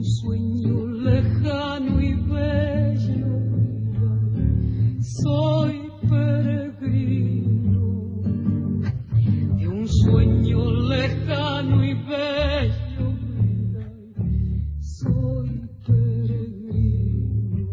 sueño lejano y bello, soy peregrino de un sueño lejano y bello, soy peregrino.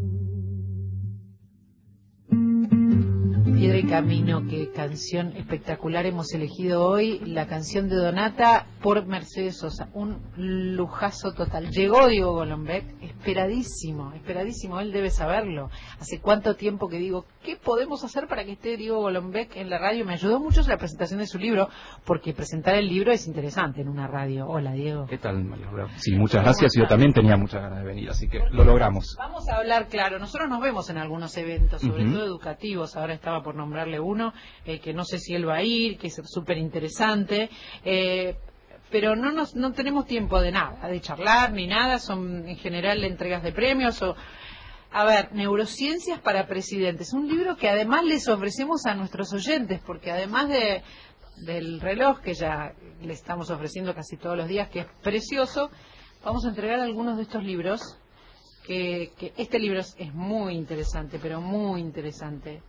Piedra y Camino, qué canción espectacular hemos elegido hoy, la canción de Donata por Mercedes Sosa, un lujazo total. Llegó Diego Golombek, esperadísimo, él debe saberlo. Hace cuánto tiempo que digo, ¿qué podemos hacer para que esté Diego Golombek en la radio? Me ayudó mucho la presentación de su libro, porque presentar el libro es interesante en una radio. Hola, Diego. ¿Qué tal, María Laura? Sí, muchas gracias, yo también tenía muchas ganas de venir, así que lo logramos. Vamos a hablar, claro, nosotros nos vemos en algunos eventos, sobre todo educativos, ahora estaba por nombrarle uno, que no sé si él va a ir, que es súper interesante, pero no tenemos tiempo de nada, de charlar ni nada, son en general entregas de premios o... A ver, Neurociencias para Presidentes, un libro que además les ofrecemos a nuestros oyentes, porque además del reloj que ya le estamos ofreciendo casi todos los días, que es precioso, vamos a entregar algunos de estos libros, que este libro es muy interesante, pero muy interesante.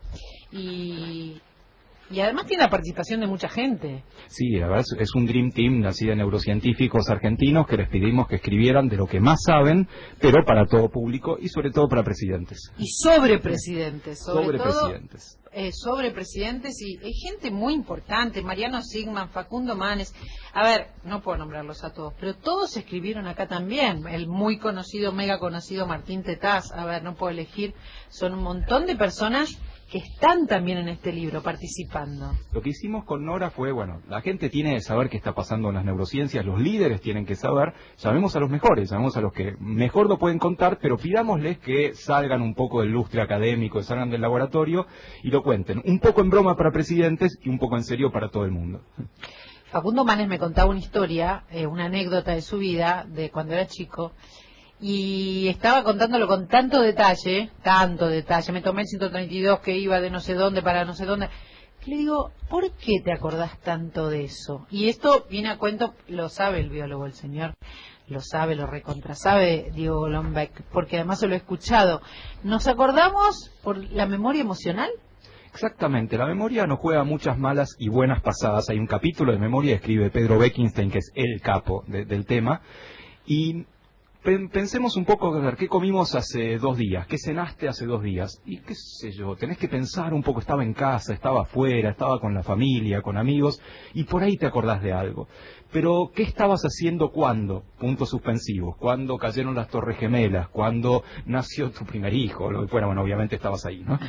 Y además tiene la participación de mucha gente. Sí, la verdad es un Dream Team así de neurocientíficos argentinos que les pedimos que escribieran de lo que más saben, pero para todo público y sobre todo para presidentes. Y sobre presidentes, sobre presidentes y hay gente muy importante, Mariano Sigman, Facundo Manes, a ver, no puedo nombrarlos a todos, pero todos escribieron acá también, el muy conocido, mega conocido Martín Tetaz, a ver, no puedo elegir, son un montón de personas que están también en este libro participando. Lo que hicimos con Nora fue, bueno, la gente tiene que saber qué está pasando en las neurociencias, los líderes tienen que saber, llamemos a los mejores, llamemos a los que mejor lo pueden contar, pero pidámosles que salgan un poco del lustre académico, que salgan del laboratorio y lo cuenten, un poco en broma para presidentes y un poco en serio para todo el mundo. Facundo Manes me contaba una historia, una anécdota de su vida, de cuando era chico, y estaba contándolo con tanto detalle, me tomé el 132 que iba de no sé dónde para no sé dónde, que le digo, ¿por qué te acordás tanto de eso? Y esto viene a cuento, lo sabe el biólogo, el señor, lo sabe, lo recontrasabe Diego Golombek, porque además se lo he escuchado. ¿Nos acordamos por la memoria emocional? Exactamente, la memoria nos juega muchas malas y buenas pasadas. Hay un capítulo de memoria, escribe Pedro Beckenstein, que es el capo del tema, y pensemos un poco, a ver, ¿qué comimos hace 2 días? ¿Qué cenaste hace 2 días? Y qué sé yo, tenés que pensar un poco, estaba en casa, estaba afuera, estaba con la familia, con amigos, y por ahí te acordás de algo. Pero, ¿qué estabas haciendo cuándo? Puntos suspensivos. ¿Cuándo cayeron las Torres Gemelas? ¿Cuándo nació tu primer hijo? Lo que fuera, bueno, obviamente estabas ahí, ¿no?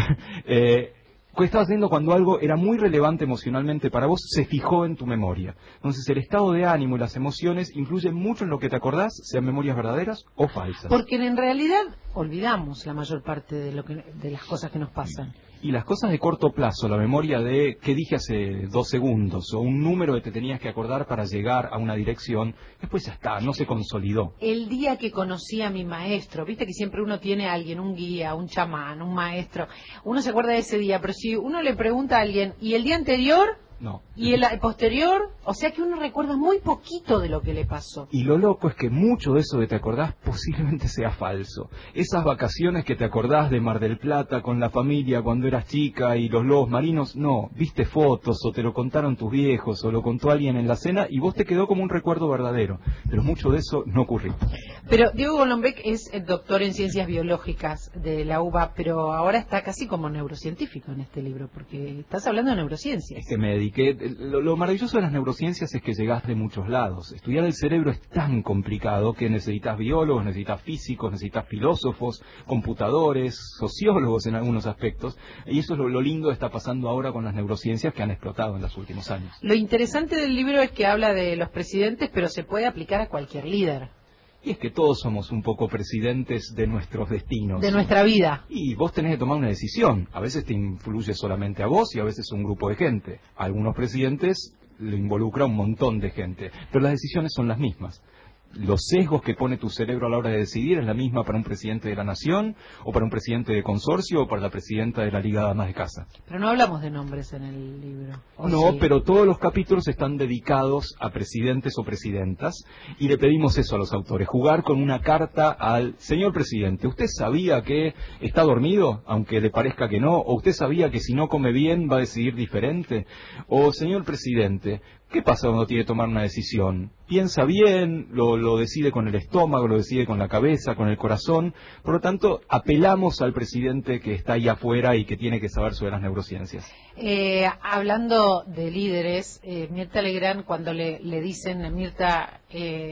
¿Qué estabas haciendo cuando algo era muy relevante emocionalmente para vos, se fijó en tu memoria? Entonces el estado de ánimo y las emociones influyen mucho en lo que te acordás, sean memorias verdaderas o falsas. Porque en realidad olvidamos la mayor parte de las cosas que nos pasan. Y las cosas de corto plazo, la memoria de qué dije hace 2 segundos, o un número que te tenías que acordar para llegar a una dirección, después ya está, no se consolidó. El día que conocí a mi maestro, viste que siempre uno tiene a alguien, un guía, un chamán, un maestro, uno se acuerda de ese día, pero si uno le pregunta a alguien, ¿y el día anterior? No. Y el posterior, o sea que uno recuerda muy poquito de lo que le pasó. Y lo loco es que mucho de eso que te acordás posiblemente sea falso. Esas vacaciones que te acordás de Mar del Plata con la familia cuando eras chica y los lobos marinos, no, viste fotos o te lo contaron tus viejos o lo contó alguien en la cena y vos te quedó como un recuerdo verdadero. Pero mucho de eso no ocurrió. Pero Diego Golombek es el doctor en ciencias biológicas de la UBA, pero ahora está casi como neurocientífico en este libro, porque estás hablando de neurociencias. Es que me dediqué. Lo maravilloso de las neurociencias es que llegás de muchos lados. Estudiar el cerebro es tan complicado que necesitas biólogos, necesitas físicos, necesitas filósofos, computadores, sociólogos en algunos aspectos. Y eso es lo lindo que está pasando ahora con las neurociencias que han explotado en los últimos años. Lo interesante del libro es que habla de los presidentes, pero se puede aplicar a cualquier líder. Y es que todos somos un poco presidentes de nuestros destinos. De nuestra vida. Y vos tenés que tomar una decisión. A veces te influye solamente a vos y a veces a un grupo de gente. A algunos presidentes le involucra un montón de gente, pero las decisiones son las mismas. los sesgos que pone tu cerebro a la hora de decidir es la misma para un presidente de la Nación, o para un presidente de consorcio, o para la presidenta de la Liga de Damas de Casa. Pero no hablamos de nombres en el libro. No, Sí. pero todos los capítulos están dedicados a presidentes o presidentas, y le pedimos eso a los autores, jugar con una carta al señor presidente. ¿Usted sabía que está dormido, aunque le parezca que no? ¿O usted sabía que si no come bien va a decidir diferente? O señor presidente, ¿qué pasa cuando tiene que tomar una decisión? Piensa bien, lo decide con el estómago, lo decide con la cabeza, con el corazón. Por lo tanto, apelamos al presidente que está ahí afuera y que tiene que saber sobre las neurociencias. Hablando de líderes, Mirta Legrand, cuando le dicen, Mirta,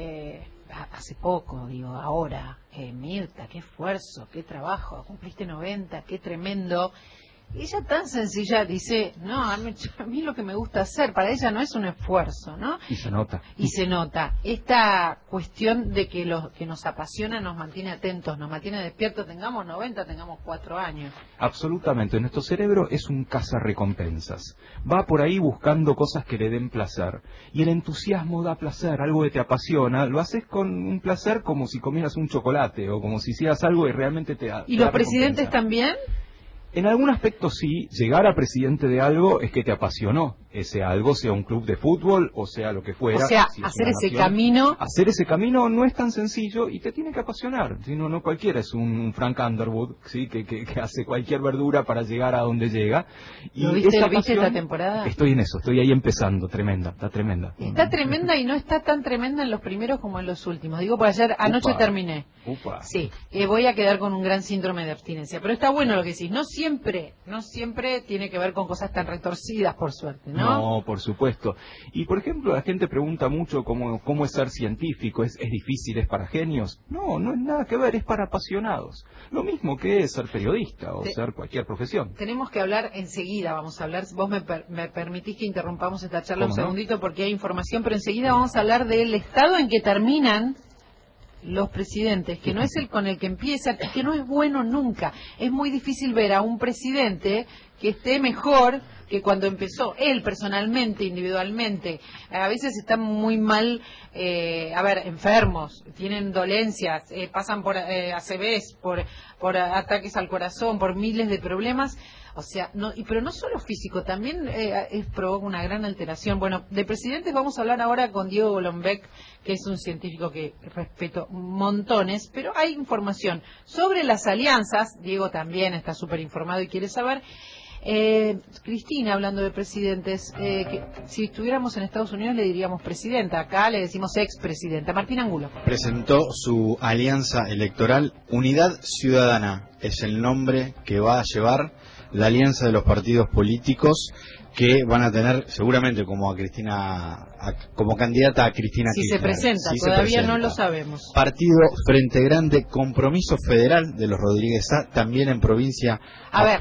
hace poco, digo, ahora, Mirta, qué esfuerzo, qué trabajo, cumpliste 90, qué tremendo. Ella tan sencilla dice, no, a mí lo que me gusta hacer, para ella no es un esfuerzo, ¿no? Y se nota. Y se nota. Esta cuestión de que lo que nos apasiona nos mantiene atentos, nos mantiene despiertos, tengamos 90, tengamos 4 años. Absolutamente. Nuestro cerebro es un cazarrecompensas. Va por ahí buscando cosas que le den placer. Y el entusiasmo da placer, algo que te apasiona. Lo haces con un placer como si comieras un chocolate o como si hicieras algo y realmente te da. ¿Y los presidentes también? En algún aspecto sí, llegar a presidente de algo es que te apasionó. Ese algo, sea un club de fútbol o sea lo que fuera. O sea, si es hacer una ese nación. camino. Hacer ese camino no es tan sencillo y te tiene que apasionar. Si no, no cualquiera es un Frank Underwood, ¿sí? que hace cualquier verdura para llegar a donde llega. Y ¿Lo viste, esa viste esta pasión, temporada? Estoy en eso, estoy ahí empezando. Tremenda, está tremenda. Está tremenda y no está tan tremenda en los primeros como en los últimos. Digo, por ayer, anoche Upa. terminé. Upa. Sí, voy a quedar con un gran síndrome de abstinencia. Pero está bueno lo que decís. No siempre tiene que ver con cosas tan retorcidas, por suerte, ¿no? No, por supuesto. Y, por ejemplo, la gente pregunta mucho cómo es ser científico. ¿Es difícil? ¿Es para genios? No, no es nada que ver, es para apasionados. Lo mismo que es ser periodista o ser cualquier profesión. Tenemos que hablar enseguida, vamos a hablar. Vos me permitís que interrumpamos esta charla un ¿Cómo no? segundito porque hay información, pero enseguida vamos a hablar del estado en que terminan los presidentes, que no es el con el que empieza, que no es bueno nunca. Es muy difícil ver a un presidente que esté mejor que cuando empezó él personalmente, individualmente. A veces están muy mal, enfermos, tienen dolencias, pasan por ACVs, por ataques al corazón, por miles de problemas. O sea, pero no solo físico, también provoca una gran alteración. Bueno, de presidentes vamos a hablar ahora con Diego Golombek, que es un científico que respeto montones, pero hay información sobre las alianzas. Diego también está súper informado y quiere saber. Cristina, hablando de presidentes, que si estuviéramos en Estados Unidos le diríamos presidenta, acá le decimos expresidenta. Martín Angulo. Presentó su alianza electoral. Unidad Ciudadana es el nombre que va a llevar la alianza de los partidos políticos que van a tener seguramente como candidata a Cristina Si Kirchner. se presenta, Si se todavía presenta. no lo sabemos. Partido Frente Grande, Compromiso Federal de los Rodríguez A, también en provincia. A ver,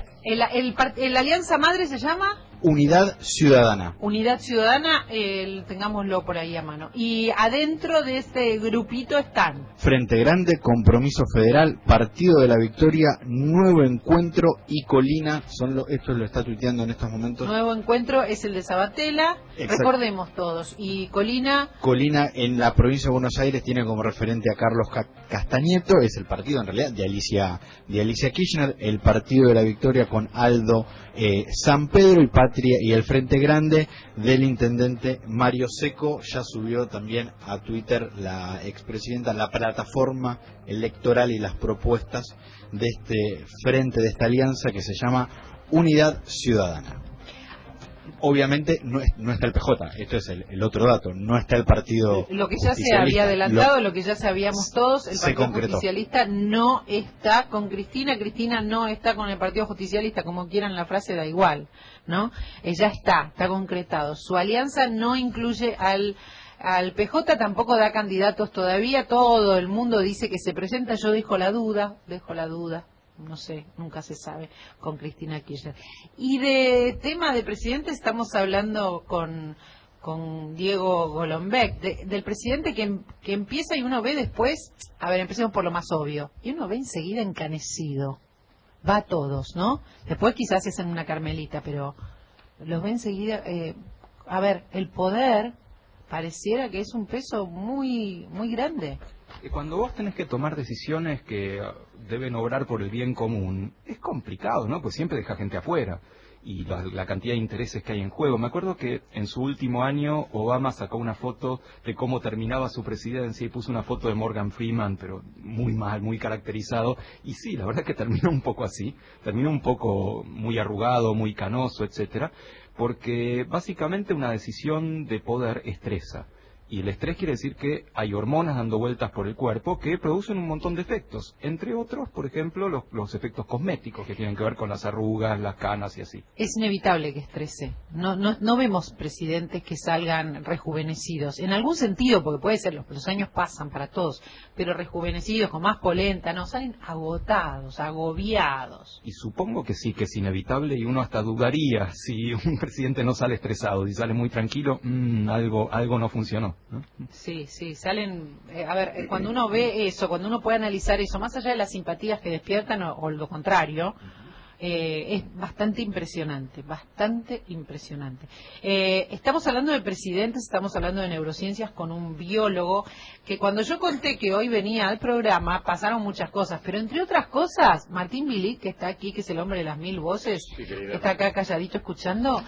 la alianza madre se llama Unidad Ciudadana. Unidad Ciudadana, tengámoslo por ahí a mano. Y adentro de este grupito están Frente Grande, Compromiso Federal, Partido de la Victoria, Nuevo Encuentro y Colina. Esto lo está tuiteando en estos momentos. Nuevo Encuentro, es el de Sabatella. Exacto. Recordemos todos. Y Colina. Colina en la provincia de Buenos Aires tiene como referente a Carlos Castañeto, es el partido en realidad de Alicia Kirchner, el Partido de la Victoria con Aldo San Pedro y Patria, y el Frente Grande del intendente Mario Seco. Ya subió también a Twitter la expresidenta la plataforma electoral y las propuestas de este frente, de esta alianza que se llama Unidad Ciudadana. Obviamente no está el PJ, esto es el otro dato, no está el partido Lo que ya se justicialista. había adelantado, lo que ya sabíamos todos, el se Partido concretó. Justicialista no está con Cristina no está con el Partido Justicialista, como quieran la frase, da igual, ¿no? Ya está concretado. Su alianza no incluye al PJ, tampoco da candidatos todavía, todo el mundo dice que se presenta, yo dejo la duda, no sé, nunca se sabe, con Cristina Kirchner. Y de tema de presidente estamos hablando con Diego Golombek, del presidente que empieza y uno ve después, empecemos por lo más obvio, y uno ve enseguida encanecido, va a todos, ¿no? Después quizás se hacen una Carmelita, pero los ve enseguida, el poder pareciera que es un peso muy muy grande. Cuando vos tenés que tomar decisiones que deben obrar por el bien común, es complicado, ¿no? Pues siempre deja gente afuera. Y la cantidad de intereses que hay en juego. Me acuerdo que en su último año Obama sacó una foto de cómo terminaba su presidencia y puso una foto de Morgan Freeman, pero muy mal, muy caracterizado. Y sí, la verdad que terminó un poco así. Terminó un poco muy arrugado, muy canoso, etcétera, porque básicamente una decisión de poder estresa. Y el estrés quiere decir que hay hormonas dando vueltas por el cuerpo que producen un montón de efectos. Entre otros, por ejemplo, los efectos cosméticos que tienen que ver con las arrugas, las canas y así. Es inevitable que estrese. No vemos presidentes que salgan rejuvenecidos. En algún sentido, porque puede ser, los años pasan para todos, pero rejuvenecidos, con más polenta, no, salen agotados, agobiados. Y supongo que sí, que es inevitable y uno hasta dudaría si un presidente no sale estresado, si sale muy tranquilo, algo no funcionó, ¿no? Sí, salen, a ver, cuando uno ve eso, cuando uno puede analizar eso, más allá de las simpatías que despiertan o lo contrario, es bastante impresionante, bastante impresionante. Estamos hablando de presidentes, estamos hablando de neurociencias con un biólogo que cuando yo conté que hoy venía al programa pasaron muchas cosas, pero entre otras cosas, Martín Bilic, que está aquí, que es el hombre de las 1000 voces, sí, que está acá calladito escuchando.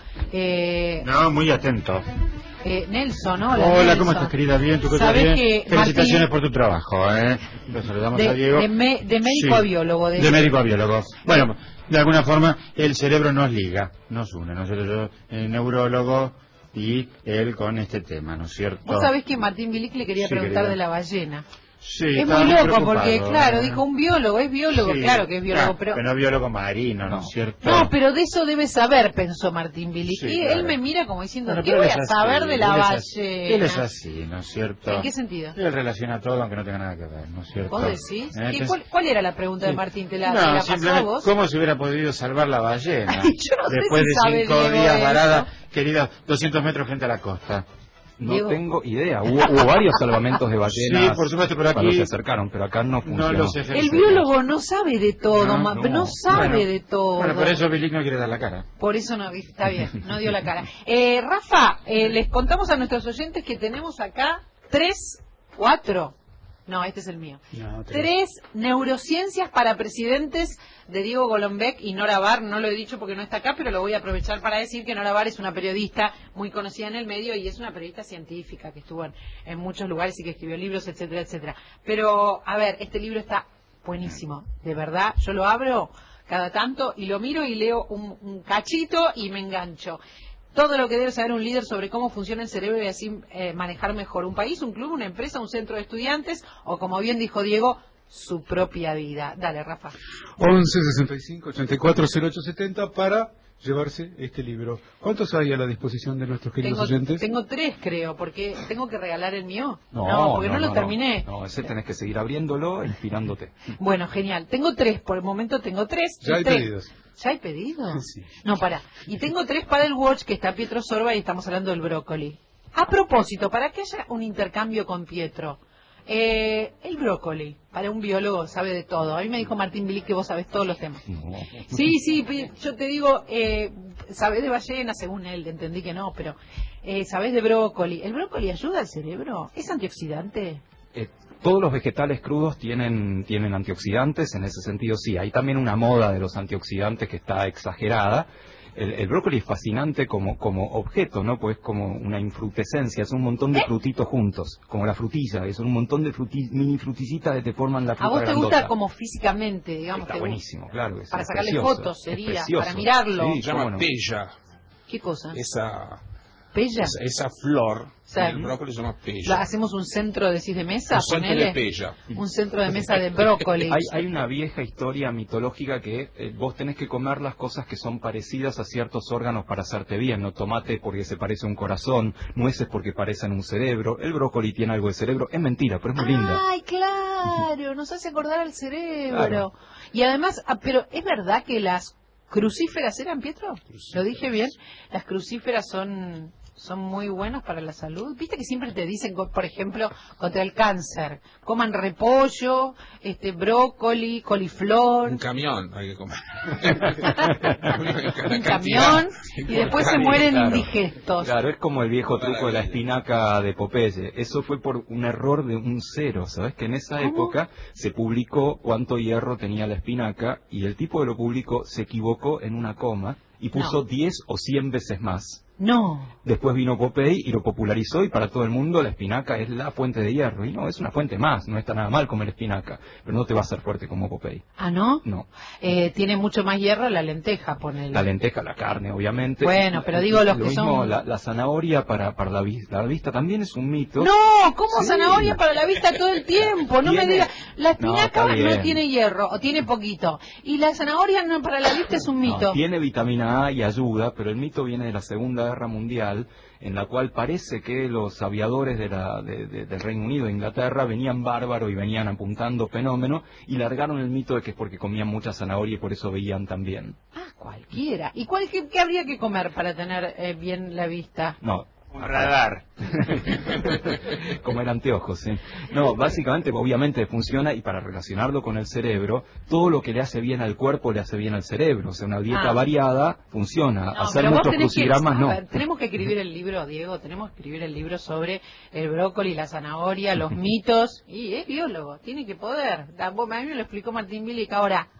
No, muy atento. Nelson, hola, Nelson. ¿cómo estás, querida? Bien, ¿tú qué tal? ¿Sabés Bien. que Felicitaciones Martín, por tu trabajo, ¿eh? Lo saludamos a Diego. de médico a biólogo. De médico a biólogo. Bueno, de alguna forma, el cerebro nos liga, nos une. Nosotros, yo, neurólogo, y él con este tema, ¿no es cierto? Vos sabés que Martín Bilic le quería Sí, preguntar querida. de la ballena. Sí, Es estaba muy loco preocupado, porque, claro, ¿eh? dijo un biólogo, es biólogo, Sí. claro que es biólogo, pero... no biólogo marino, ¿no es cierto? No, pero de eso debe saber, pensó Martín Bilic. Sí, Y claro. él me mira como diciendo, Bueno, ¿qué pero voy él a es saber así, de la él es ballena? así, Él es así, ¿no es cierto? ¿En qué sentido? Él relaciona todo aunque no tenga nada que ver, ¿no es cierto? ¿Vos decís? Entonces, ¿Cuál era la pregunta de Martín? ¿Te la pasó a simplemente, vos? ¿cómo se hubiera podido salvar la ballena? Ay, yo no sé Después si sabe de 5 Diego días eso. varada, querida, 200 metros frente a la costa. No Diego. tengo idea. Hubo varios salvamentos de ballenas Sí, por supuesto, pero cuando aquí se acercaron, pero acá no funcionó. no los ejercemos. El biólogo no sabe de todo, no sabe Bueno, de todo. Bueno, por eso Bilic no quiere dar la cara. Por eso no, está bien, no dio la cara. Rafa, les contamos a nuestros oyentes que tenemos acá 4. No, este es el mío. No, 3 neurociencias para presidentes de Diego Golombek y Nora Bar. No lo he dicho porque no está acá, pero lo voy a aprovechar para decir que Nora Bar es una periodista muy conocida en el medio y es una periodista científica que estuvo en muchos lugares y que escribió libros, etcétera, etcétera. Pero, a ver, este libro está buenísimo, de verdad. Yo lo abro cada tanto y lo miro y leo un cachito y me engancho. Todo lo que debe saber un líder sobre cómo funciona el cerebro y así manejar mejor un país, un club, una empresa, un centro de estudiantes o, como bien dijo Diego, su propia vida. Dale, Rafa. 11 65 84 08 70 para llevarse este libro. ¿Cuántos hay a la disposición de nuestros queridos oyentes? Tengo 3, creo, porque tengo que regalar el mío. No, porque no lo terminé. No, ese tenés que seguir abriéndolo, inspirándote. Bueno, genial. Tengo 3, por el momento tengo 3. Ya hay pedidos. ¿Ya hay pedidos? Sí. No, pará. Y tengo 3 para el Watch, que está Pietro Sorba y estamos hablando del brócoli. A propósito, para que haya un intercambio con Pietro, el brócoli, para un biólogo, sabe de todo. A mí me dijo Martín Bilic que vos sabés todos los temas. No. Sí, yo te digo, sabés de ballena, según él, entendí que no, pero sabés de brócoli. ¿El brócoli ayuda al cerebro? ¿Es antioxidante? Todos los vegetales crudos tienen antioxidantes, en ese sentido sí. Hay también una moda de los antioxidantes que está exagerada. El brócoli es fascinante como objeto, ¿no? Pues como una infrutescencia, es un montón de frutitos juntos, como la frutilla, es un montón de mini fruticitas que te forman la fruta ¿A vos te grandota. gusta como físicamente, digamos? Está buenísimo, claro. Para es sacarle precioso, fotos es sería, precioso. para mirarlo. Sí, Se llama cómo no. pella. ¿Qué cosa? Esa, ¿Pella? esa flor, O sea, el brócoli se llama pella. ¿Hacemos un centro, decís, de mesa? Un centro Ponele. de pella. Un centro de mesa de brócoli. Hay una vieja historia mitológica que vos tenés que comer las cosas que son parecidas a ciertos órganos para hacerte bien, ¿no? Tomate porque se parece a un corazón, nueces porque parecen un cerebro, el brócoli tiene algo de cerebro, es mentira, pero es muy linda. Ay, claro, nos hace acordar al cerebro. Claro. Y además, pero ¿es verdad que las crucíferas eran, Pietro? ¿Lo dije bien? Las crucíferas son son muy buenos para la salud. Viste que siempre te dicen, por ejemplo, contra el cáncer, coman repollo, brócoli, coliflor. Un camión hay que comer. Un camión y después se mueren Claro. indigestos. Claro, es como el viejo truco de la espinaca de Popeye. Eso fue por un error de un cero, ¿sabes? Que en esa época se publicó cuánto hierro tenía la espinaca y el tipo que lo publicó se equivocó en una coma y puso 10 o 100 veces más. No. Después vino Popeye y lo popularizó y para todo el mundo la espinaca es la fuente de hierro. Y no, es una fuente más, no está nada mal comer espinaca, pero no te va a hacer fuerte como Popeye. ¿Ah, no? No. Tiene mucho más hierro la lenteja, ponele. La lenteja, la carne, obviamente. Bueno, pero digo los Lo que mismo, son... la zanahoria para la vista también es un mito. No, como Sí. zanahoria para la vista todo el tiempo. No me Tiene- digas, la No, espinaca está bien. no tiene hierro, o tiene poquito. Y la zanahoria no, para la vista es un mito. No, tiene vitamina A y ayuda, pero el mito viene de la Segunda Guerra Mundial, en la cual parece que los aviadores del Reino Unido e Inglaterra venían bárbaros y venían apuntando fenómenos y largaron el mito de que es porque comían mucha zanahoria y por eso veían tan bien. Ah, cualquiera. ¿Y qué habría que comer para tener bien la vista? No. Un radar. Comer anteojos, sí. No, básicamente, obviamente funciona y para relacionarlo con el cerebro, todo lo que le hace bien al cuerpo le hace bien al cerebro. O sea, una dieta variada funciona. No, Hacer pero vos muchos tenés crucigramas a no. ver, tenemos que escribir el libro, Diego, tenemos que escribir el libro sobre el brócoli, la zanahoria, los mitos. Y es biólogo, tiene que poder. A mí me lo explicó Martín Bilic. Ahora,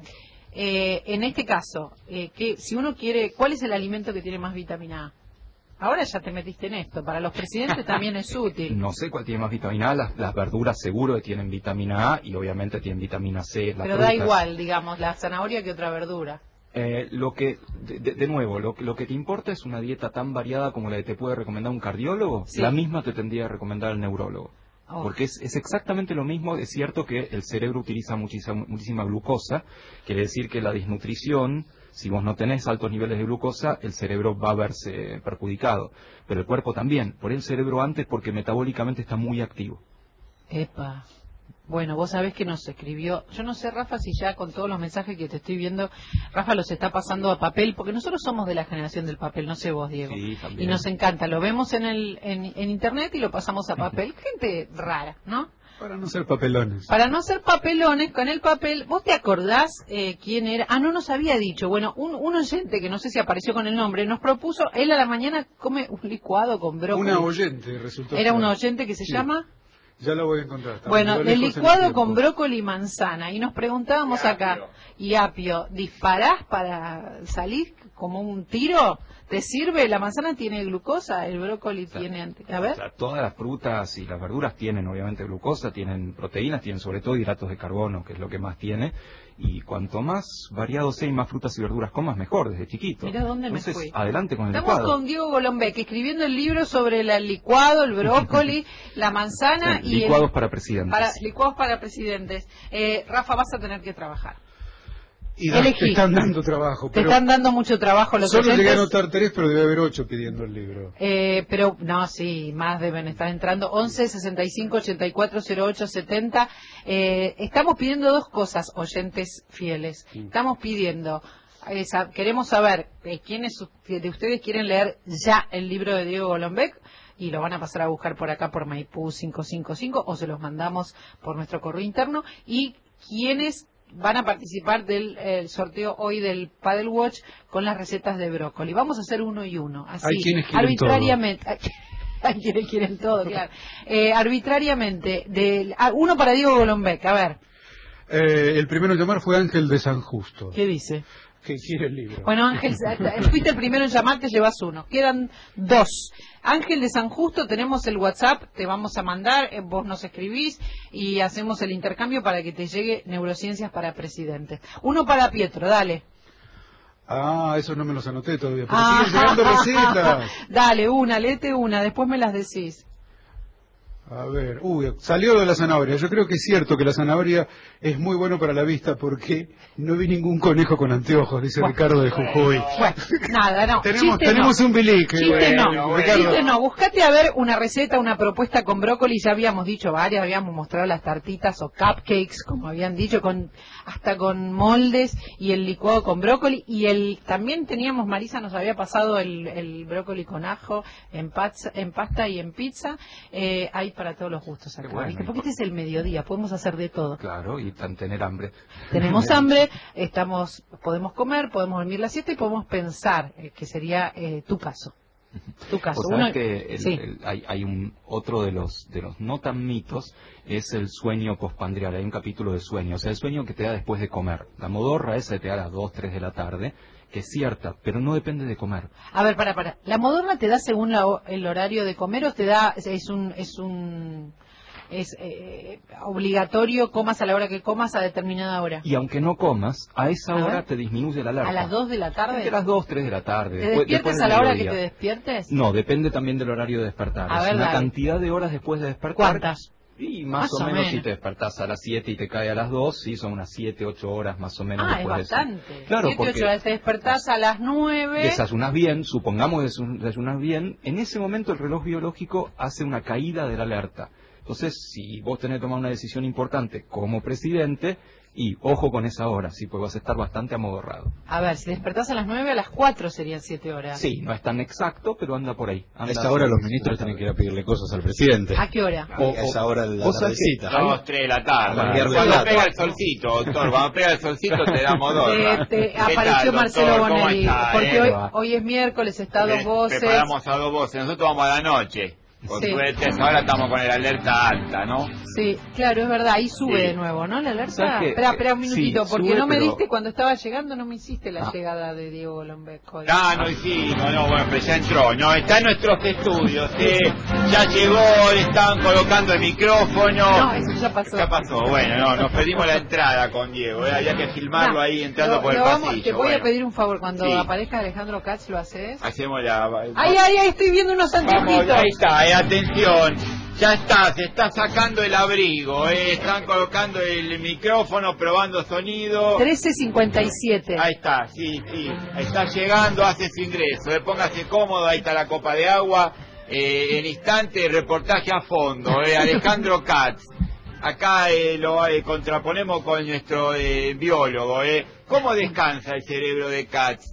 en este caso, si uno quiere, ¿cuál es el alimento que tiene más vitamina A? Ahora ya te metiste en esto. Para los presidentes también es útil. No sé cuál tiene más vitamina A, las verduras seguro que tienen vitamina A y obviamente tienen vitamina C. Pero da igual, digamos, la zanahoria que otra verdura. Lo que, de nuevo, lo que te importa es una dieta tan variada como la que te puede recomendar un cardiólogo, Sí. la misma te tendría que recomendar el neurólogo. Oh. Porque es exactamente lo mismo, es cierto que el cerebro utiliza muchísima glucosa, quiere decir que la desnutrición, si vos no tenés altos niveles de glucosa, el cerebro va a verse perjudicado, pero el cuerpo también, por el cerebro antes porque metabólicamente está muy activo. Epa. Bueno, vos sabés que nos escribió, yo no sé, Rafa, si ya con todos los mensajes que te estoy viendo, Rafa los está pasando a papel, porque nosotros somos de la generación del papel, no sé vos, Diego. Sí, también. Y nos encanta, lo vemos en internet y lo pasamos a papel. Gente rara, ¿no? Para no ser papelones. Para no ser papelones, con el papel, ¿vos te acordás quién era? Ah, no nos había dicho. Bueno, un oyente que no sé si apareció con el nombre, nos propuso, él a la mañana come un licuado con brócoli. Una oyente resultó. Era ser. un oyente que se Sí. llama... Ya lo voy a encontrar. Está Bueno, muy el lejos en licuado tiempo. con brócoli y manzana. Y nos preguntábamos acá, y apio, ¿disparás para salir como un tiro? ¿Te sirve? La manzana tiene glucosa, el brócoli tiene... A ver. O sea, todas las frutas y las verduras tienen obviamente glucosa, tienen proteínas, tienen sobre todo hidratos de carbono, que es lo que más tiene. Y cuanto más variado sea y más frutas y verduras comas, mejor desde chiquito. Mirá dónde me Entonces, fui. adelante con el Estamos licuado. con Diego Golombek escribiendo el libro sobre el licuado, el brócoli, la manzana Sí, y licuados para presidentes. licuados para presidentes. Rafa, vas a tener que trabajar. Y Elegí. te están dando trabajo. Te Pero están dando mucho trabajo los solo llegué a oyentes. anotar 3, pero debe haber 8 pidiendo el libro. Pero no, sí, más deben estar entrando. 11 65 84 08 70. Estamos pidiendo dos cosas, oyentes fieles. Estamos pidiendo, queremos saber quiénes de ustedes quieren leer ya el libro de Diego Golombek y lo van a pasar a buscar por acá por Maipú 555 o se los mandamos por nuestro correo interno y quiénes van a participar del sorteo hoy del Paddle Watch con las recetas de brócoli. Vamos a hacer uno y uno, así, Hay quienes quieren arbitrariamente. Hay quienes quieren todo, claro. Arbitrariamente, uno para Diego Golombek, a ver, El primero en llamar fue Ángel de San Justo, ¿qué dice? que quiere el libro. Bueno, Ángel, fuiste el primero en llamar, te llevas uno. Quedan dos. Ángel de San Justo, tenemos el WhatsApp, te vamos a mandar, vos nos escribís y hacemos el intercambio para que te llegue Neurociencias para Presidentes. Uno para Pietro, dale. Ah, eso no me los anoté todavía, pero siguen llegando recetas. Dale, léete una, después me las decís. A ver, salió lo de la zanahoria. Yo creo que es cierto que la zanahoria es muy bueno para la vista porque no vi ningún conejo con anteojos, dice Ricardo de Jujuy. Bueno, nada, no. tenemos un bilique. Chiste Ricardo. Chiste no. Buscate a ver una receta, una propuesta con brócoli. Ya habíamos dicho varias, habíamos mostrado las tartitas o cupcakes, como habían dicho, hasta con moldes y el licuado con brócoli. Y también teníamos, Marisa nos había pasado el brócoli con ajo en pasta y en pizza. Hay para todos los gustos acá, bueno, ¿viste? Porque este es el mediodía, podemos hacer de todo. Claro, y tener hambre. Tenemos hambre, podemos comer, podemos dormir la siesta y podemos pensar, que sería tu caso. Tu caso. O sea que hay otro de los no tan mitos, es el sueño postprandial. Hay un capítulo de sueño, o sea, el sueño que te da después de comer. La modorra esa te da a las 2, 3 de la tarde, que es cierta, pero no depende de comer. A ver, para. ¿La modorra te da según el horario de comer o te da, es obligatorio comas a la hora que comas a determinada hora? Y aunque no comas, a esa hora te disminuye la alarma. ¿A las 2 de la tarde? Entre las 2, 3 de la tarde. ¿Te despiertes a la hora que te despiertes? No, depende también del horario de despertar. A es ver, una dale. cantidad de horas después de despertar. ¿Cuántas? Y más o menos si te despertás a las 7 y te cae a las 2, sí, son unas 7, 8 horas más o menos Es después de eso. bastante. Claro, 7, 8 horas, te despertás a las 9. Desayunás bien, supongamos que desayunás bien, en ese momento el reloj biológico hace una caída de la alerta. Entonces, si vos tenés que tomar una decisión importante como presidente, y ojo con esa hora, sí, pues vas a estar bastante amodorrado. A ver, si despertás a las 9, a las 4 serían 7 horas. Sí, no es tan exacto, pero anda por ahí. A esta hora los ministros tienen que ir a pedirle cosas al presidente. ¿A qué hora? A esa hora de la tardecita. 2, 3 de la tarde. Cambiar de Cuando plato. pega el solcito, doctor, cuando pega el solcito te da modorra. ¿Qué Apareció tal, Marcelo doctor? ¿Cómo Bonelli, está, porque hoy es miércoles, está a 2 voces. Preparamos a 2 voces, nosotros vamos a la noche. Por Sí. suerte, ahora estamos con el alerta alta, ¿no? Sí, claro, es verdad, ahí sube Sí. de nuevo, ¿no? La alerta. ¿Sabes qué? Espera un minutito, Sí, porque sube, no me pero- diste cuando estaba llegando, no me hiciste la llegada de Diego Golombek hoy. No hicimos, bueno, pues ya entró, no, está en nuestros estudios, ya llegó, le estaban colocando el micrófono. No, eso ya pasó. Ya pasó, bueno, no, nos pedimos la entrada con Diego, había que filmarlo ahí entrando por el pasillo. Te voy bueno. a pedir un favor, cuando Sí. aparezca Alejandro Katz, ¿lo haces? Hacemos la... Ay, estoy viendo unos Vamos, anteojitos. ahí está, atención. Ya está, se está sacando el abrigo, están colocando el micrófono, probando sonido. 13:57. Ahí está, sí, está llegando, hace su ingreso, póngase cómodo, ahí está la copa de agua, en instante reportaje a fondo, Alejandro Katz. Acá lo contraponemos con nuestro biólogo, ¿Cómo descansa el cerebro de Katz?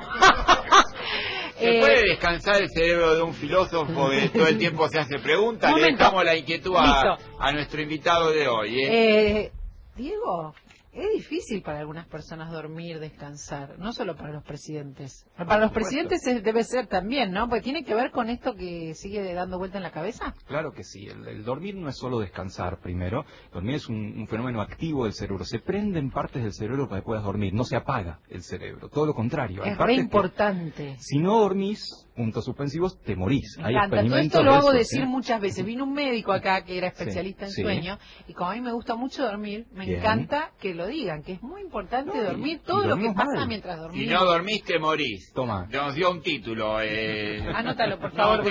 ¿Se puede descansar el cerebro de un filósofo que todo el tiempo se hace preguntas? Le Momento. dejamos la inquietud a nuestro invitado de hoy. Diego, es difícil para algunas personas dormir, descansar, no solo para los presidentes. Para los presidentes debe ser también, ¿no? Porque tiene que ver con esto que sigue dando vuelta en la cabeza. Claro que sí, el dormir no es solo descansar primero, dormir es un fenómeno activo del cerebro, se prenden partes del cerebro para que puedas dormir, no se apaga el cerebro, todo lo contrario. Hay Es partes re que, importante. si no dormís, puntos suspensivos, te morís. Me Hay encanta. Todo experimentos esto lo de hago eso, decir ¿sí? muchas veces. Vino un médico acá que era especialista en Sí. sueño y como a mí me gusta mucho dormir, me Bien. encanta que lo digan, que es muy importante No, dormir y todo lo que dormimos pasa mal. mientras Si dormimos. no dormiste, morís. Toma. Nos dio un título. Anótalo, por favor.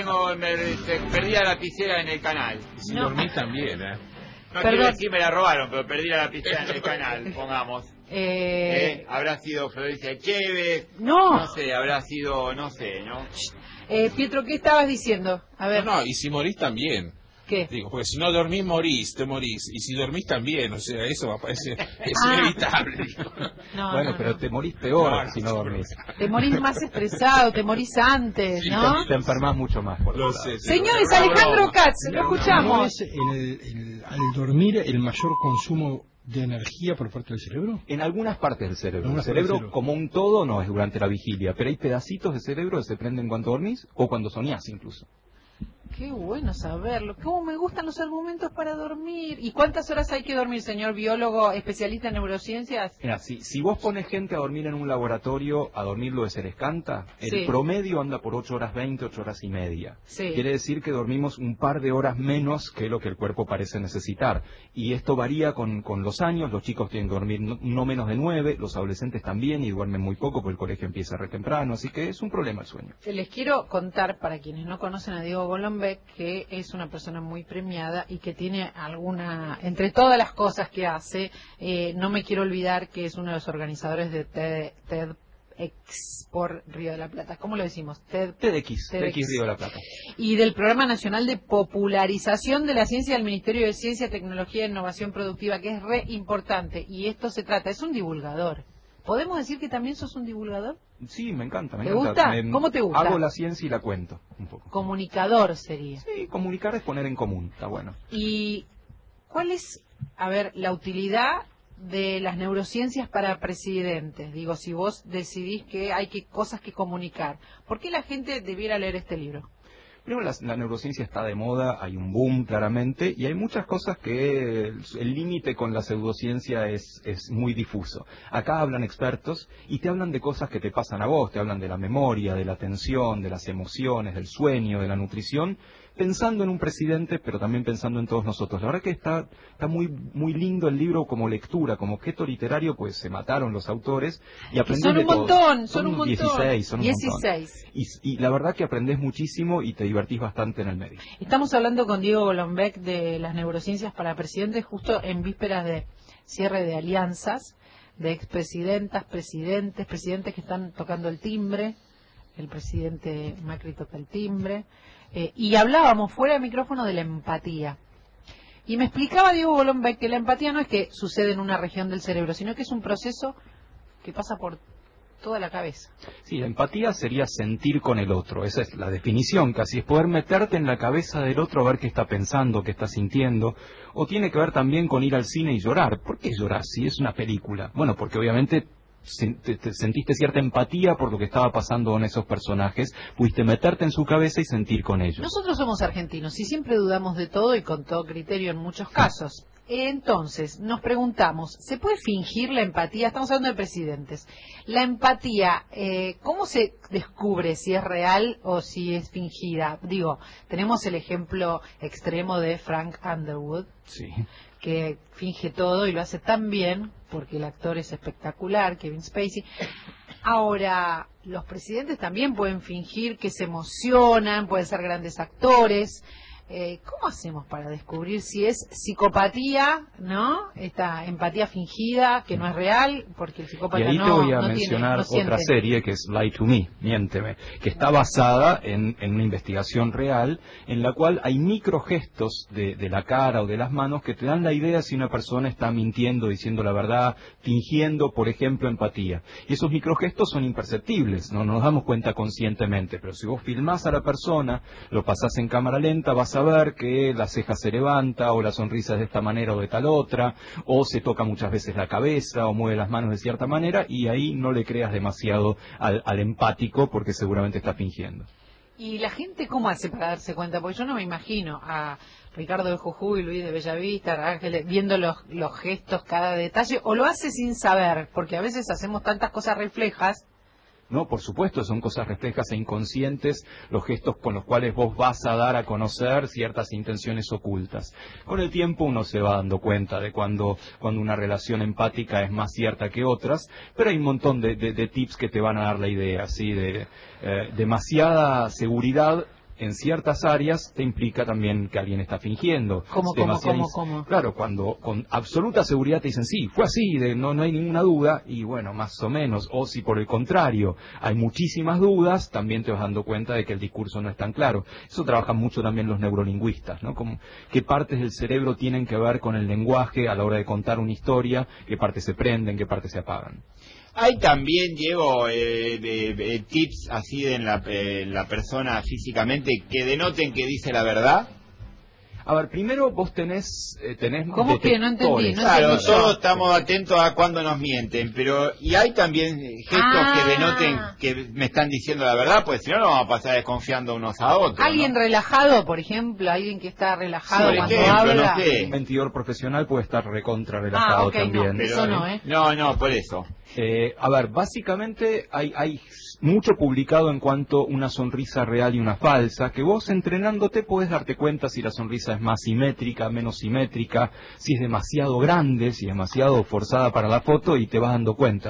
Perdí la lapicera en el canal. Si No. dormís también, No Perdón. quiero decir me la robaron, pero perdí la lapicera en el canal, pongamos. Habrá sido Florencia Echeve. No. No sé, habrá sido, no sé, ¿no? Pietro, ¿qué estabas diciendo? A ver, No, y si morís también. ¿qué? Digo, porque si no dormís, morís, te morís. Y si dormís también, o sea, eso me parece es Ah. inevitable. digo. No, Bueno, no, pero no. te morís peor No, si no no, dormís. Te morís más estresado, te morís antes, ¿no? Te enfermas mucho más. Por Lo otro lado. sé. Señores, Alejandro Katz, lo ¿No escuchamos. es al dormir el mayor consumo de energía por parte del cerebro? En algunas partes del cerebro. El Algunas partes del cerebro, cerebro. como un todo, no es durante la vigilia, pero hay pedacitos de cerebro que se prenden cuando dormís o cuando soñás incluso. Qué bueno saberlo. Cómo me gustan los argumentos para dormir. ¿Y cuántas horas hay que dormir, señor biólogo especialista en neurociencias? Mira, si vos pones gente a dormir en un laboratorio, a dormirlo de Serescanta, Sí. el promedio anda por 8 horas 20, 8 horas y media. Sí. Quiere decir que dormimos un par de horas menos que lo que el cuerpo parece necesitar. Y esto varía con los años. Los chicos tienen que dormir no menos de 9, los adolescentes también, y duermen muy poco porque el colegio empieza re temprano. Así que es un problema el sueño. Les quiero contar, para quienes no conocen a Diego Golombek, Golombek, que es una persona muy premiada y que tiene alguna, entre todas las cosas que hace, no me quiero olvidar que es uno de los organizadores de TEDx por Río de la Plata. ¿Cómo lo decimos? TEDx Río de la Plata. Y del Programa Nacional de Popularización de la Ciencia del Ministerio de Ciencia, Tecnología e Innovación Productiva, que es re importante. Y esto se trata, es un divulgador. ¿Podemos decir que también sos un divulgador? Sí, me encanta. ¿Te gusta? ¿Cómo te gusta? Hago la ciencia y la cuento un poco. Comunicador sería. Sí, comunicar es poner en común, está bueno. ¿Y cuál es, a ver, la utilidad de las neurociencias para presidentes? Digo, si vos decidís que hay cosas que comunicar, ¿por qué la gente debiera leer este libro? Primero, la neurociencia está de moda, hay un boom claramente, y hay muchas cosas que el límite con la pseudociencia es muy difuso. Acá hablan expertos y te hablan de cosas que te pasan a vos, te hablan de la memoria, de la atención, de las emociones, del sueño, de la nutrición, pensando en un presidente, pero también pensando en todos nosotros. La verdad que está muy muy lindo el libro como lectura, como objeto literario, pues se mataron los autores y aprendés de todo. Son un montón. 16, son un 16. montón. Y la verdad que aprendés muchísimo y te divertís bastante en el medio. Estamos hablando con Diego Golombek de las neurociencias para presidentes, justo en vísperas de cierre de alianzas, de expresidentas, presidentes que están tocando el timbre. El presidente Macri toca el timbre. Y hablábamos fuera de micrófono de la empatía. Y me explicaba Diego Golombek que la empatía no es que sucede en una región del cerebro, sino que es un proceso que pasa por toda la cabeza. Sí, la empatía sería sentir con el otro, esa es la definición casi, es poder meterte en la cabeza del otro a ver qué está pensando, qué está sintiendo, o tiene que ver también con ir al cine y llorar. ¿Por qué llorar si es una película? Bueno, porque obviamente sentiste cierta empatía por lo que estaba pasando con esos personajes, pudiste meterte en su cabeza y sentir con ellos. Nosotros somos argentinos y siempre dudamos de todo y con todo criterio en muchos casos. Entonces, nos preguntamos, ¿se puede fingir la empatía? Estamos hablando de presidentes. La empatía, ¿cómo se descubre si es real o si es fingida? Digo, tenemos el ejemplo extremo de Frank Underwood, sí, que finge todo y lo hace tan bien, porque el actor es espectacular, Kevin Spacey. Ahora, los presidentes también pueden fingir que se emocionan, pueden ser grandes actores. ¿Cómo hacemos para descubrir si es psicopatía, ¿no? Esta empatía fingida, que no es real, porque el psicópata no tiene. Y ahí te voy a mencionar otra serie que es Lie to Me, Miénteme, que está basada en una investigación real, en la cual hay microgestos de la cara o de las manos que te dan la idea si una persona está mintiendo, diciendo la verdad, fingiendo, por ejemplo, empatía. Y esos microgestos son imperceptibles, no nos damos cuenta conscientemente, pero si vos filmás a la persona, lo pasás en cámara lenta, vas a ver que la ceja se levanta o la sonrisa es de esta manera o de tal otra, o se toca muchas veces la cabeza o mueve las manos de cierta manera, y ahí no le creas demasiado al empático porque seguramente está fingiendo. ¿Y la gente cómo hace para darse cuenta? Porque yo no me imagino a Ricardo de Jujuy, Luis de Bellavista, Ángeles, viendo los gestos, cada detalle, o lo hace sin saber, porque a veces hacemos tantas cosas reflejas. No, por supuesto, son cosas reflejas e inconscientes, los gestos con los cuales vos vas a dar a conocer ciertas intenciones ocultas. Con el tiempo uno se va dando cuenta de cuando una relación empática es más cierta que otras, pero hay un montón de tips que te van a dar la idea, ¿sí? Demasiada seguridad en ciertas áreas te implica también que alguien está fingiendo. ¿Cómo? Claro, cuando con absoluta seguridad te dicen, sí, fue así, no hay ninguna duda, y bueno, más o menos. O si por el contrario hay muchísimas dudas, también te vas dando cuenta de que el discurso no es tan claro. Eso trabajan mucho también los neurolingüistas, ¿no? Como qué partes del cerebro tienen que ver con el lenguaje a la hora de contar una historia, qué partes se prenden, qué partes se apagan. Hay también, Diego, tips así en la persona físicamente que denoten que dice la verdad. A ver, primero vos tenés ¿Cómo que? No entendí. Claro, todos estamos atentos a cuando nos mienten, pero y hay también gestos que denoten que me están diciendo la verdad, pues si no nos vamos a pasar desconfiando unos a otros. Alguien relajado, por ejemplo, alguien que está relajado sí, cuando ejemplo, habla. No sé. Un mentidor profesional puede estar recontra relajado también. No, pero eso no, ¿eh? No, por eso. A ver, básicamente hay mucho publicado en cuanto a una sonrisa real y una falsa, que vos entrenándote podés darte cuenta si la sonrisa es más simétrica, menos simétrica, si es demasiado grande, si es demasiado forzada para la foto, y te vas dando cuenta.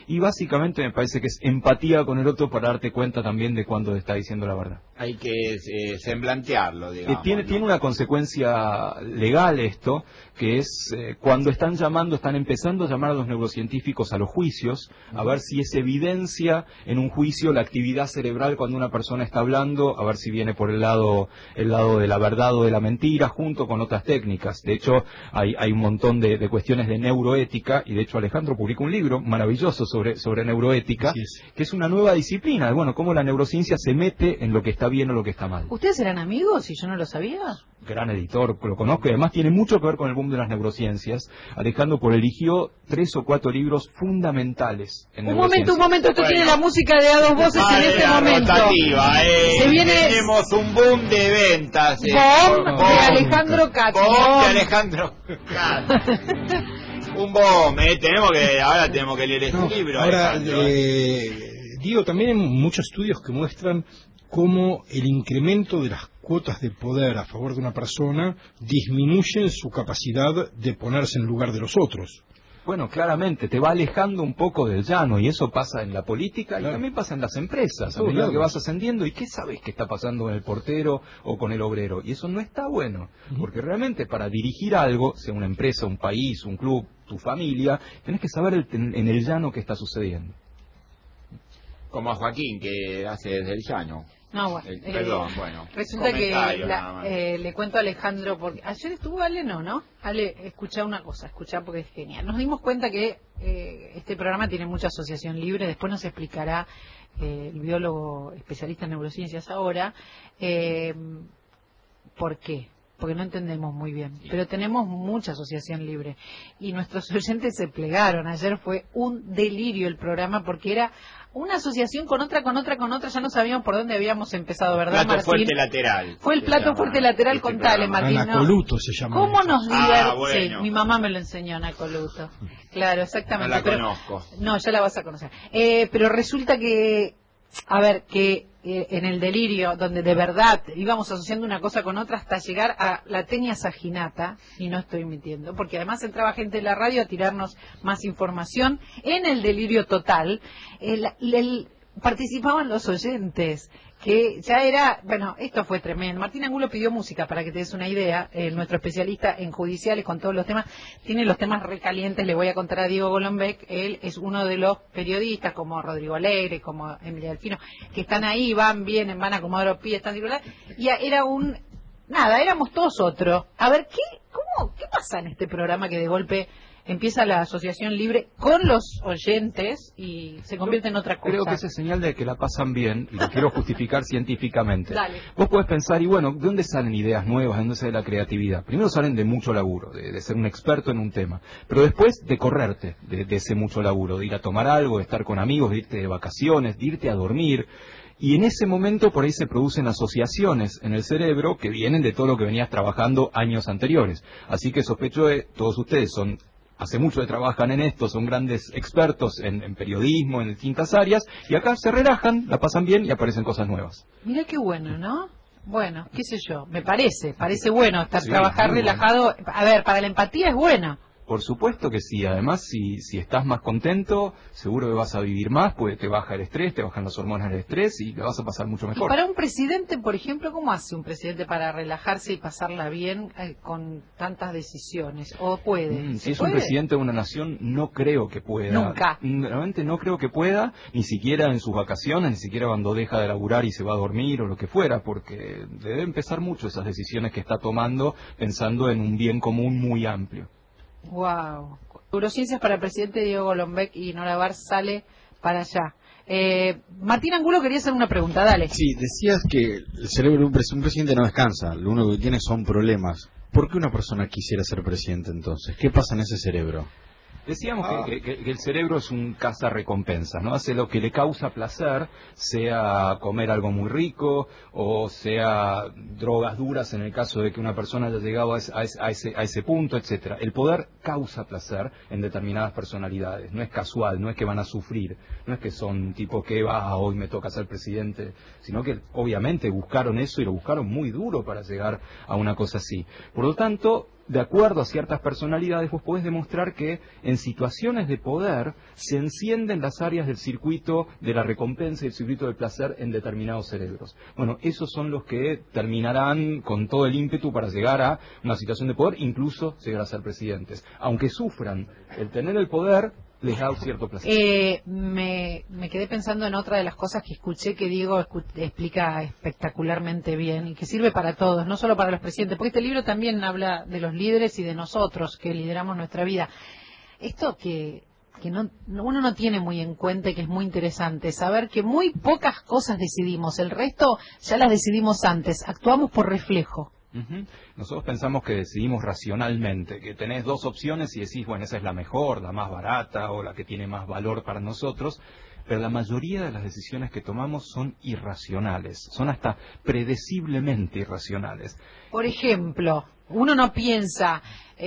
y básicamente me parece que es empatía con el otro para darte cuenta también de cuándo te está diciendo la verdad. Hay que semblantearlo, digamos. Tiene una consecuencia legal esto, que es cuando están empezando a llamar a los neurocientíficos a los juicios, a ver si es evidencia en un juicio la actividad cerebral cuando una persona está hablando, a ver si viene por el lado de la verdad o de la mentira, junto con otras técnicas. De hecho, hay un montón de cuestiones de neuroética, y de hecho Alejandro publicó un libro maravilloso sobre neuroética, que es una nueva disciplina, bueno, cómo la neurociencia se mete en lo que está bien o lo que está mal. ¿Ustedes eran amigos y yo no lo sabía? Gran editor, lo conozco, y además tiene mucho que ver con el boom de las neurociencias. Alejandro Eligió 3 o 4 libros fundamentales en neurociencia. Un momento, esto tiene la música de a dos voces en este momento. Se viene... Tenemos un boom de ventas. Boom de Alejandro Katz. Boom de Alejandro Katz. Un boom, ahora tenemos que leer ese libro. Ahora, Diego, también hay muchos estudios que muestran cómo el incremento de las cuotas de poder a favor de una persona disminuyen su capacidad de ponerse en lugar de los otros. Bueno, claramente, te va alejando un poco del llano, y eso pasa en la política, claro, y también pasa en las empresas, a medida que vas ascendiendo, y qué sabes que está pasando con el portero o con el obrero, y eso no está bueno, porque realmente para dirigir algo, sea una empresa, un país, un club, tu familia, tenés que saber en el llano qué está sucediendo. Como a Joaquín, que hace desde el llano. No, bueno, perdón, bueno. Resulta que le cuento a Alejandro, porque ayer estuvo Ale, ¿no? Ale, escuchá una cosa, porque es genial. Nos dimos cuenta que este programa tiene mucha asociación libre, después nos explicará el biólogo especialista en neurociencias ahora, ¿por qué? Porque no entendemos muy bien, pero tenemos mucha asociación libre y nuestros oyentes se plegaron. Ayer fue un delirio el programa porque era una asociación con otra, ya no sabíamos por dónde habíamos empezado, ¿verdad, plato Martín? Fuerte lateral. Fue el plato fuerte lateral, contale, Martín. Anacoluto se llama. ¿Cómo nos divertimos? Bueno. Sí, mi mamá me lo enseñó, Anacoluto. Claro, exactamente. No la conozco. No, ya la vas a conocer. Pero resulta que, en el delirio, donde de verdad íbamos asociando una cosa con otra hasta llegar a la tenia saginata, y no estoy mintiendo, porque además entraba gente de la radio a tirarnos más información, en el delirio total, participaban los oyentes, que ya era, bueno, esto fue tremendo. Martín Angulo pidió música, para que te des una idea, nuestro especialista en judiciales con todos los temas, tiene los temas recalientes. Le voy a contar a Diego Golombek, él es uno de los periodistas, como Rodrigo Alegre, como Emilia Delfino, que están ahí, vienen, van a acomodar los pies, están circulando, y éramos todos otros. A ver, ¿qué pasa en este programa que de golpe empieza la asociación libre con los oyentes y se convierte en otra cosa? Creo que esa es señal de que la pasan bien, y lo quiero justificar científicamente. Dale. Vos podés pensar, y bueno, ¿de dónde salen ideas nuevas? ¿De dónde sale la creatividad? Primero salen de mucho laburo, de ser un experto en un tema, pero después de correrte de ese mucho laburo, de ir a tomar algo, de estar con amigos, de irte de vacaciones, de irte a dormir. Y en ese momento por ahí se producen asociaciones en el cerebro que vienen de todo lo que venías trabajando años anteriores. Así que sospecho de todos ustedes hace mucho que trabajan en esto, son grandes expertos en periodismo, en distintas áreas, y acá se relajan, la pasan bien y aparecen cosas nuevas. Mira qué bueno, ¿no? Bueno, qué sé yo, me parece bueno Sí, trabajar relajado. Bueno. A ver, para la empatía es bueno. Por supuesto que sí, además si estás más contento, seguro que vas a vivir más, porque te baja el estrés, te bajan las hormonas del estrés y la vas a pasar mucho Y mejor. para un presidente, por ejemplo, ¿cómo hace un presidente para relajarse y pasarla bien con tantas decisiones? ¿O puede? Si es un presidente de una nación, no creo que pueda. Nunca. Realmente no creo que pueda, ni siquiera en sus vacaciones, ni siquiera cuando deja de laburar y se va a dormir o lo que fuera, porque debe empezar mucho esas decisiones que está tomando pensando en un bien común muy amplio. Wow. Neurociencias para el presidente Diego Golombek y Nora Bar sale para allá. Martín Angulo quería hacer una pregunta, dale. Sí, decías que el cerebro de un presidente no descansa, lo único que tiene son problemas. ¿Por qué una persona quisiera ser presidente entonces? ¿Qué pasa en ese cerebro? Decíamos que el cerebro es un caza-recompensa, ¿no? Hace lo que le causa placer, sea comer algo muy rico, o sea drogas duras en el caso de que una persona haya llegado a ese punto, etcétera. El poder causa placer en determinadas personalidades, no es casual, no es que van a sufrir, no es que son tipo que hoy me toca ser presidente, sino que obviamente buscaron eso y lo buscaron muy duro para llegar a una cosa así. Por lo tanto, de acuerdo a ciertas personalidades, vos podés demostrar que en situaciones de poder se encienden las áreas del circuito de la recompensa y el circuito del placer en determinados cerebros. Bueno, esos son los que terminarán con todo el ímpetu para llegar a una situación de poder, incluso llegar a ser presidentes. Aunque sufran el tener el poder, les da cierto placer. Me quedé pensando en otra de las cosas que escuché que Diego explica espectacularmente bien y que sirve para todos, no solo para los presidentes, porque este libro también habla de los líderes y de nosotros que lideramos nuestra vida. Esto que uno no tiene muy en cuenta y que es muy interesante, saber que muy pocas cosas decidimos, el resto ya las decidimos antes, actuamos por reflejo. Nosotros pensamos que decidimos racionalmente, que tenés dos opciones y decís, bueno, esa es la mejor, la más barata o la que tiene más valor para nosotros, pero la mayoría de las decisiones que tomamos son irracionales, son hasta predeciblemente irracionales. Por ejemplo, uno no piensa,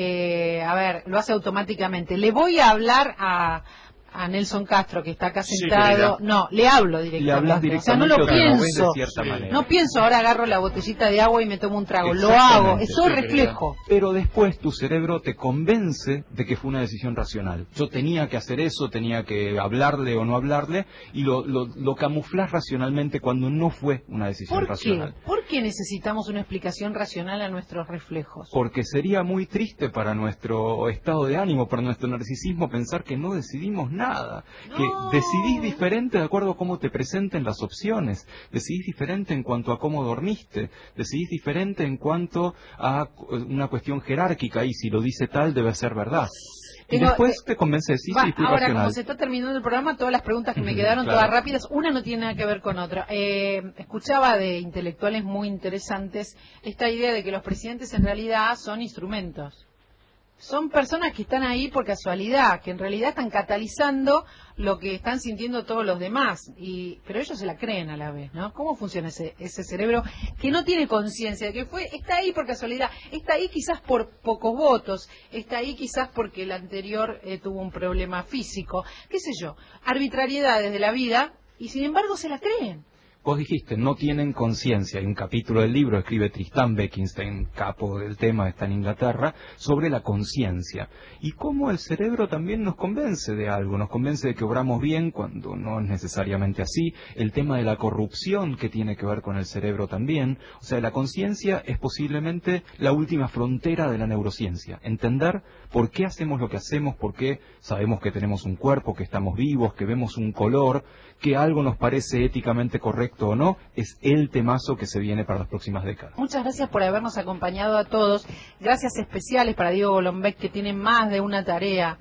lo hace automáticamente, le voy a hablar a Nelson Castro, que está acá sentado, le hablo directamente. Le hablas directamente, o sea, no lo pienso. De cierta manera. No pienso, ahora agarro la botellita de agua y me tomo un trago. Lo hago, es todo reflejo. Pero después tu cerebro te convence de que fue una decisión racional. Yo tenía que hacer eso, tenía que hablarle o no hablarle, y lo camuflás racionalmente cuando no fue una decisión racional. ¿Por qué necesitamos una explicación racional a nuestros reflejos? Porque sería muy triste para nuestro estado de ánimo, para nuestro narcisismo, pensar que no decidimos nada. Que decidís diferente de acuerdo a cómo te presenten las opciones, decidís diferente en cuanto a cómo dormiste, decidís diferente en cuanto a una cuestión jerárquica, y si lo dice tal debe ser verdad. Y después te convence de sí, sí, fui ahora, racional. como se está terminando el programa, todas las preguntas que me quedaron, todas rápidas, una no tiene nada que ver con otra. Escuchaba de intelectuales muy interesantes esta idea de que los presidentes en realidad son instrumentos. Son personas que están ahí por casualidad, que en realidad están catalizando lo que están sintiendo todos los demás, pero ellos se la creen a la vez, ¿no? ¿Cómo funciona ese cerebro que no tiene conciencia de que está ahí por casualidad, está ahí quizás por pocos votos, está ahí quizás porque el anterior tuvo un problema físico, qué sé yo, arbitrariedades de la vida, y sin embargo se la creen? Vos dijiste, no tienen conciencia. Hay un capítulo del libro, escribe Tristan Beckenstein, capo del tema, está en Inglaterra, sobre la conciencia. Y cómo el cerebro también nos convence de algo, nos convence de que obramos bien cuando no es necesariamente así. El tema de la corrupción que tiene que ver con el cerebro también. O sea, la conciencia es posiblemente la última frontera de la neurociencia. Entender por qué hacemos lo que hacemos, por qué sabemos que tenemos un cuerpo, que estamos vivos, que vemos un color, que algo nos parece éticamente correcto o no, es el temazo que se viene para las próximas décadas. Muchas gracias por habernos acompañado a todos. Gracias especiales para Diego Golombek, que tiene más de una tarea,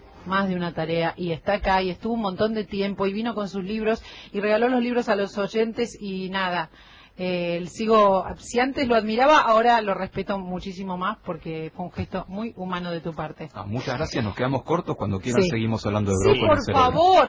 y está acá y estuvo un montón de tiempo y vino con sus libros y regaló los libros a los oyentes y nada. Si antes lo admiraba, ahora lo respeto muchísimo más porque fue un gesto muy humano de tu parte. Muchas gracias, nos quedamos cortos, cuando quieran seguimos hablando de Broco en el por cerebro. favor.